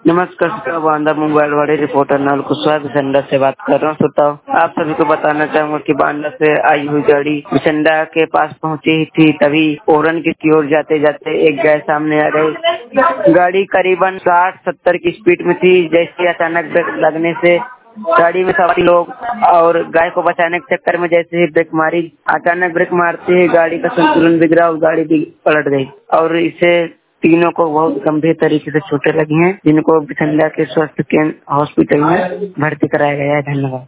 नमस्कार sir, Banda mobile वाले reporter Naval Kushwaha Bisanda से बात कर रहा हूँ। श्रोताओं, आप सभी को बताना चाहूंगा कि बांदा से आई हुई गाड़ी बिसंडा के पास पहुंची ही थी, तभी ओरन की ओर जाते जाते एक गाय सामने आ गई। गाड़ी करीबन 60-70 की स्पीड में थी। जैसे अचानक ब्रेक लगने से गाड़ी में सवार लोग और गाय को बचाने के चक्कर में जैसे ही ब्रेक मारी, अचानक ब्रेक मारते ही गाड़ी का संतुलन बिगड़ा और गाड़ी भी पलट गई और इसे तीनों को बहुत गंभीर तरीके से चोटें लगी हैं, जिनको बिसंडा के स्वास्थ्य केंद्र हॉस्पिटल में भर्ती कराया गया है। धन्यवाद।